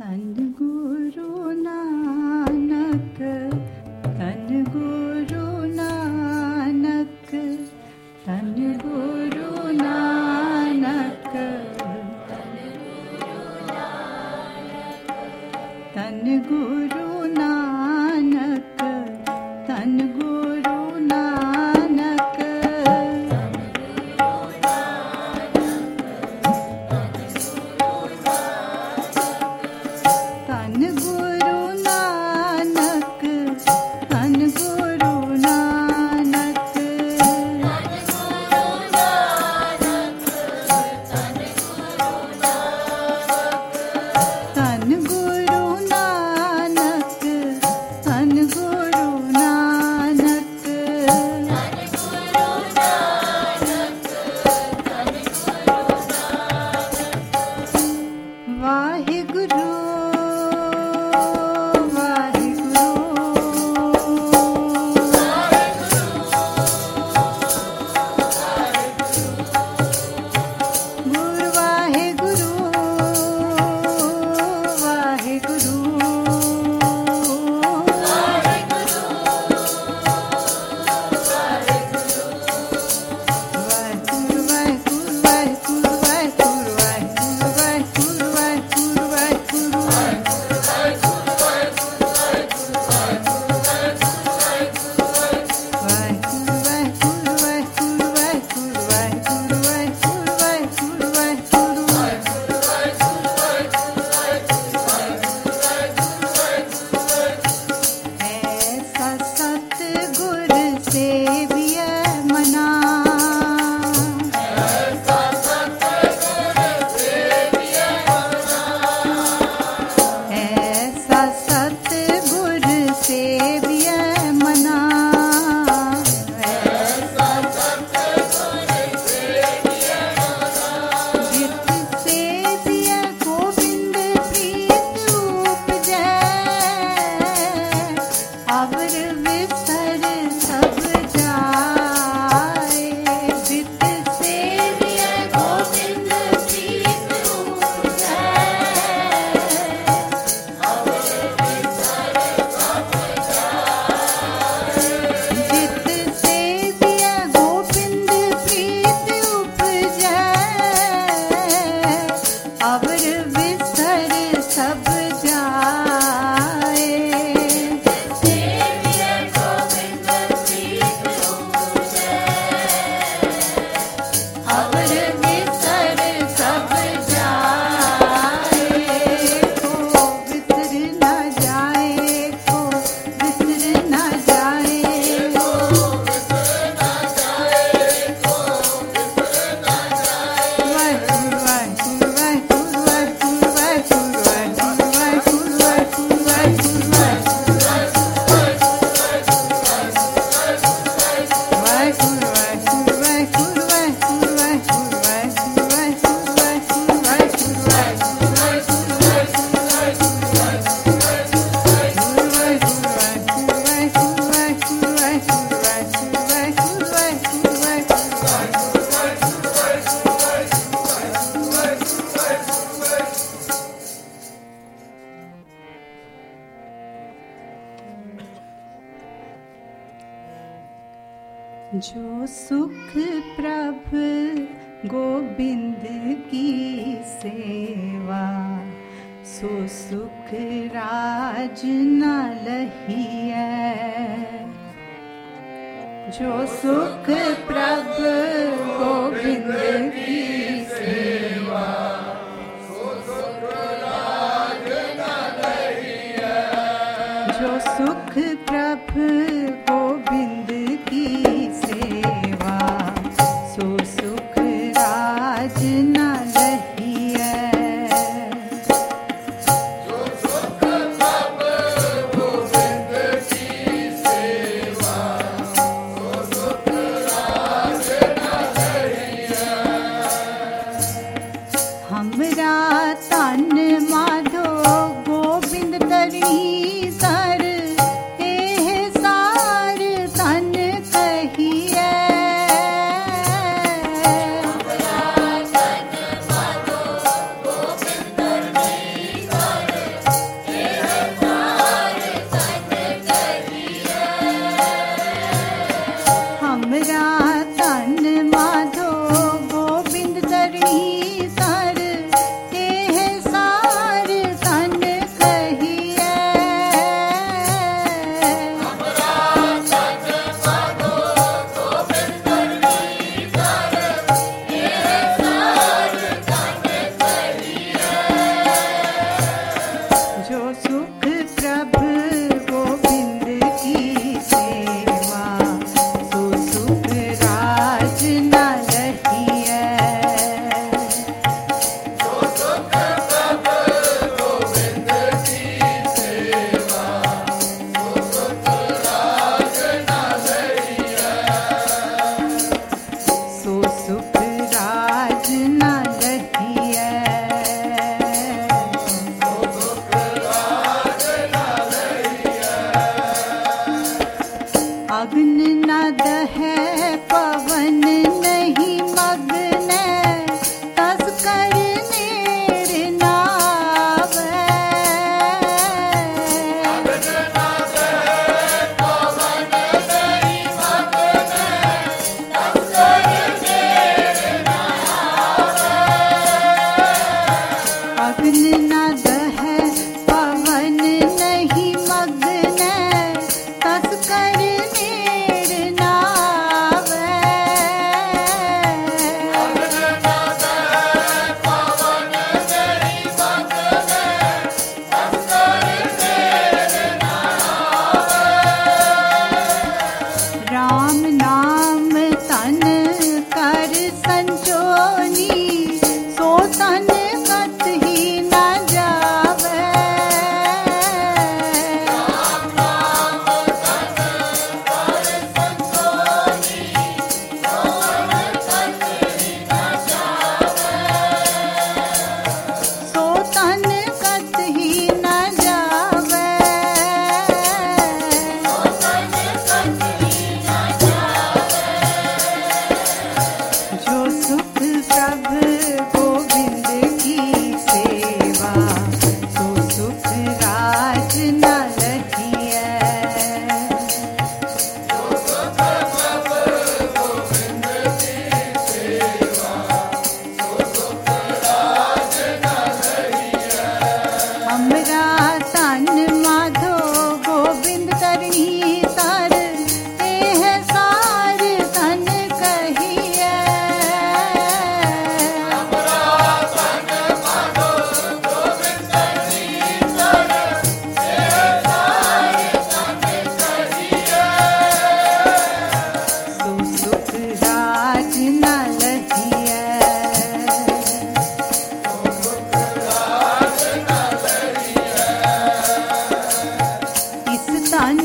तन गुरु नानक, तन गुरु नानक, तन गुरु नानक, तन गुरु नानक, तन गुरु नानक, तन गुरु नानक, तन गुरु नानक, तन गुरु नानक, तन गुरु नानक, वाहिगुरु वाहिगुरु गुरु वाहिगुरु वाहिगुरु ऐसा सतगुर सेविय मना, ऐसा सतगुर सेविय मना, जित सेविय गोविंद प्रीत उपजै, अवर विसर सब जाए, जित सेविय गोविंद प्रीत उपजै, जित सेविय गोविंद प्रीत उपजै, अवर विसर सब जाए, अवर विसर सब जाए, को विसर न जाए, को विसर न जाए, वाहिगुरु वाहिगुरु वाहिगुरु वाहिगुरु वाहिगुरु वाहिगुरु वाहिगुरु वाहिगुरु जो सुख प्रभु गोविंद की सेवा, सो सुख राज न लहिए, जो सुख प्रभु गोविंद की सेवा, जो सुख प्रभु गोविंद की सेवा, सो सुख राज न लहिए, हमरा तन माधो गोविंद तरी सर, एह सा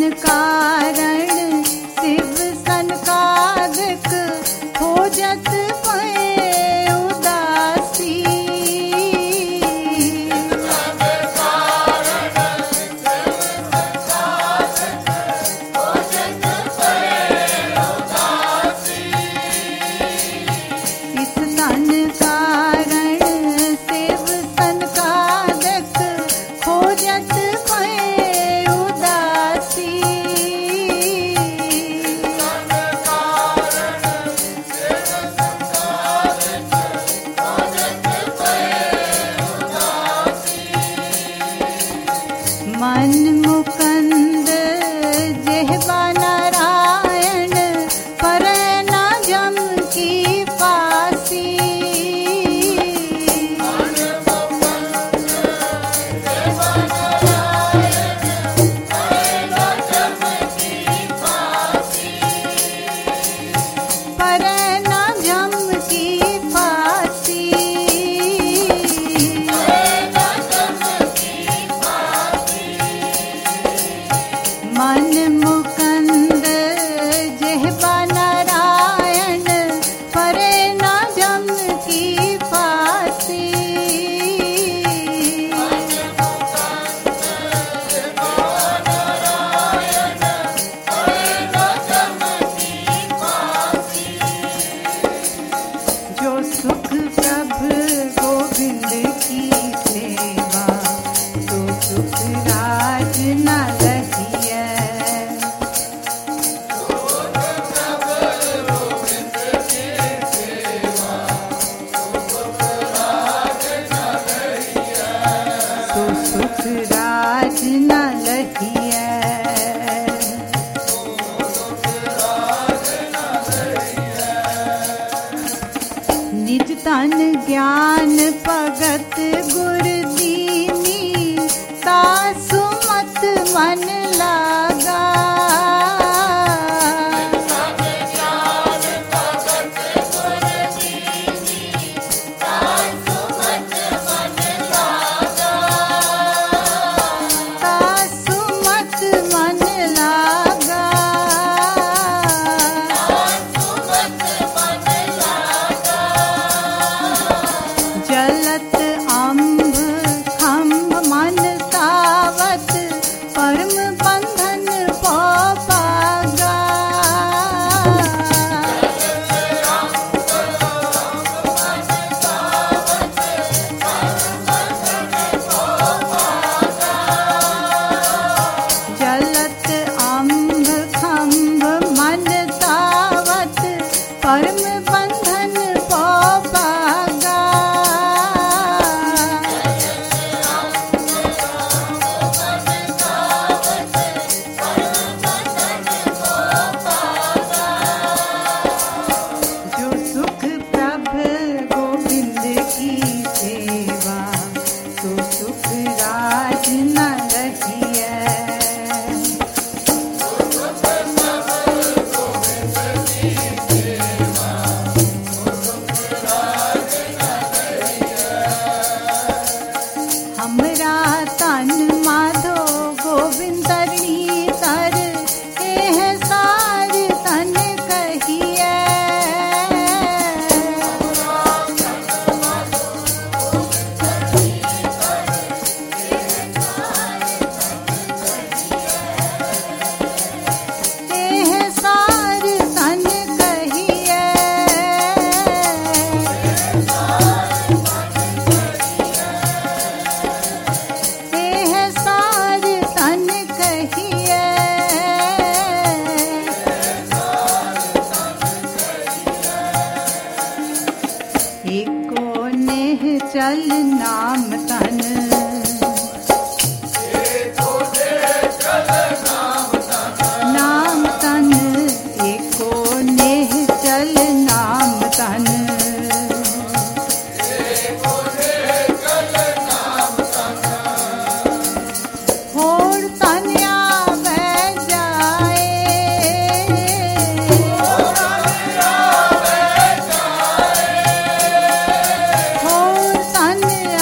कारण शिव सनकादिक खोजत पए उदासी। इस तन कारण शिव सनकादिक खोजत पए उदासी। मन मुकंद जेहबा नारायण परै न जम की पासी। परै न जम की पासी। मन मुकंद जेहबा नारायण परै न जम की पासी। जो सुख प्रभु गोविंद की सेवा तो सुख राज न रहिए। तो सुख राज न लहिए। निज तन ज्ञान भगत गुर दीनी तासु मत मन लागा। तासु मत मन लागा। जलत अम्भ खम्भ मन तावत परम बंधन पौ पागा। जलत अम्भ खम्भ मन तावत परम बंधन पौ पागा। जो सुख प्रभु गोविंद की सेवा तो सुख राज न रहिए। हमरा तन माधो गोविंद तरणी तर एह सार तन कहिए। एह सार तन कहिए। एह सार तन कहिए। एको नेह चल नाम तन। नाम तन एको नेह चल नाम तन। होर तन आवे जाए। होर तन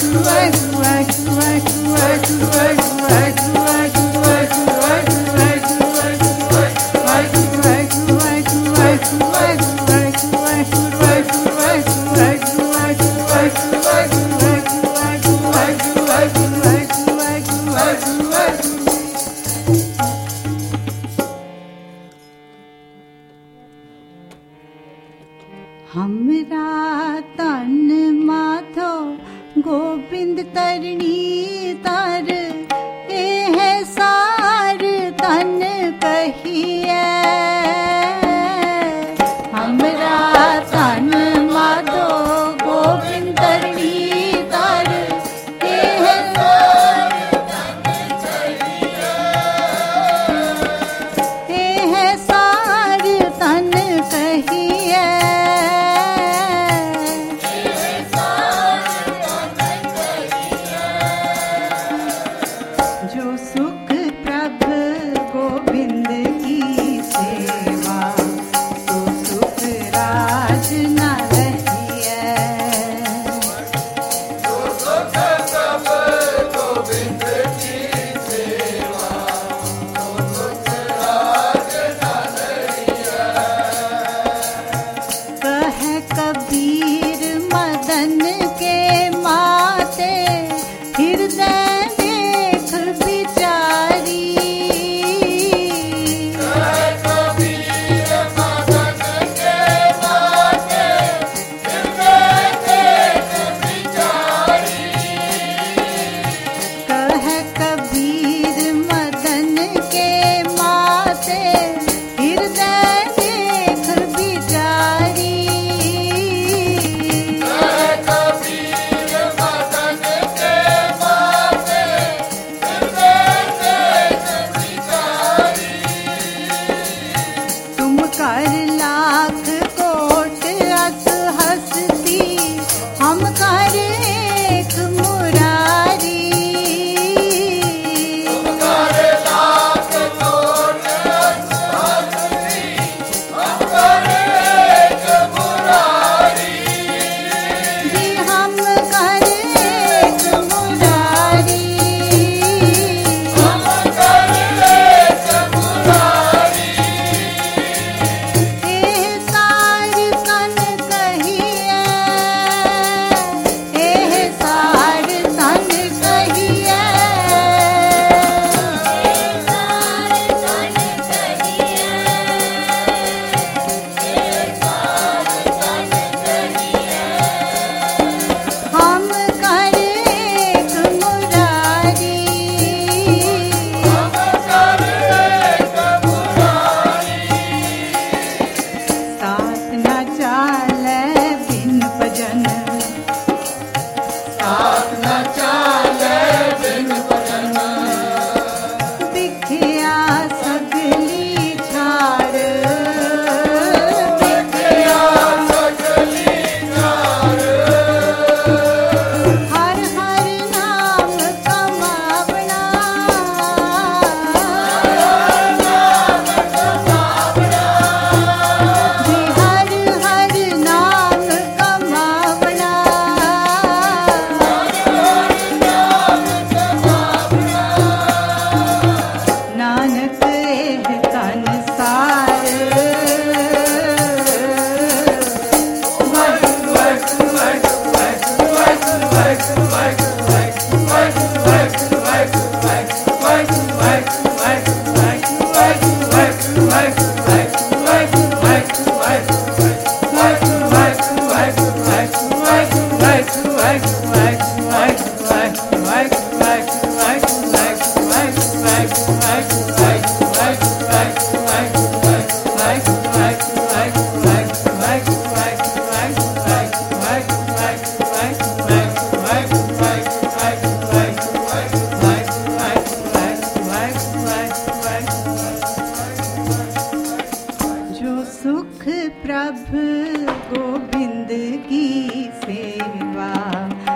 हमरा तन माथो गोविंद तरणी तर एह सार तन कहिए। हमरा तन माथो गोविंद तरणी तर एह सार तन कहिए। एह सार तन कहिए। जो सुख प्रभु गोविंद की सेवा तो सुख राज न रहिए। जो सुख प्रभु गोविंद की सेवा तो सुख राज न रहिए। कह कबीर मदन के माते हृदय सुख प्रभु गोविंद की सेवा